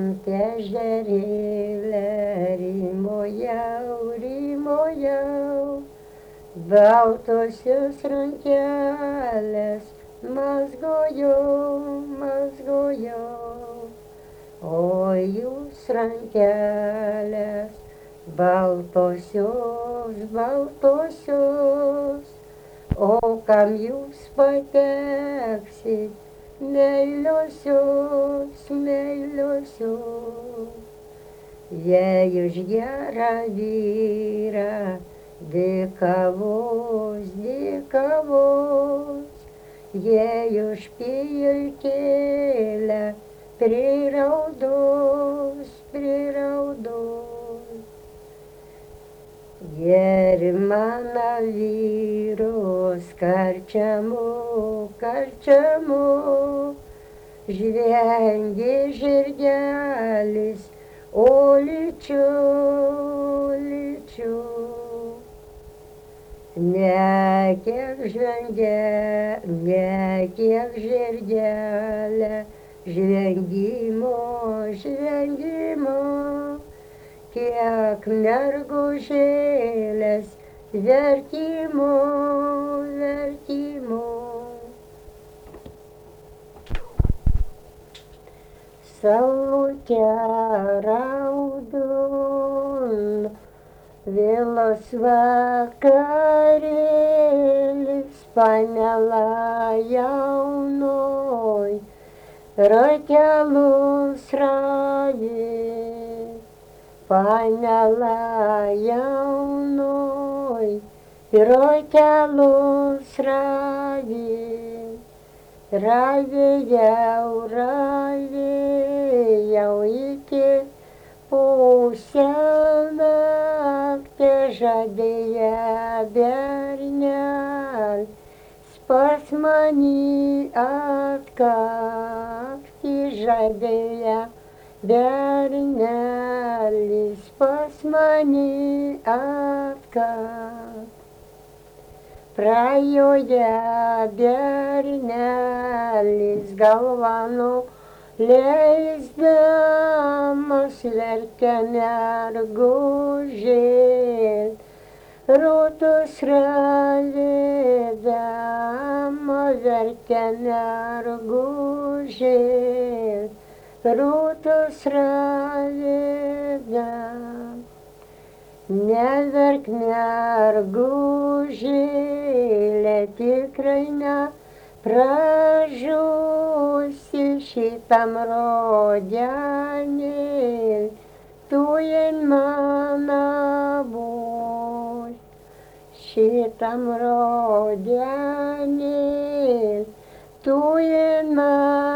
ant ežerėlio rymojau, baltosios rankelės mazgojau, o jūs rankelės baltosios, o kam jūs pateksit, meiliosios, jei už gerą vyrą dykavos, jei už pilkėlę priraudos, Germana vyrus karčiamu, žvengia žirgelis, o lyčiu. Ne kiek žirgelė, žvengimo, kiek mergužėlės verkimo. Saulutė raudon, vėlos vakarėlis, panela jaunoj, ratelus ravė. Panela jaunoj, ratelus ravė jau iki pusę žadėję bernelis, pas mane atkakti žadėję bernelis, pas mane atkakti. Prajoja bernelis galvą leisdamas, verkia mergužėl, rūtos ravėdama, verkia mergužėl, rūtos ravėdama. Neverk mergužėlė, tikrai nepražūsi šitam rudenėl, tu jin mano bus. Šitam rudenėl, tu jin mano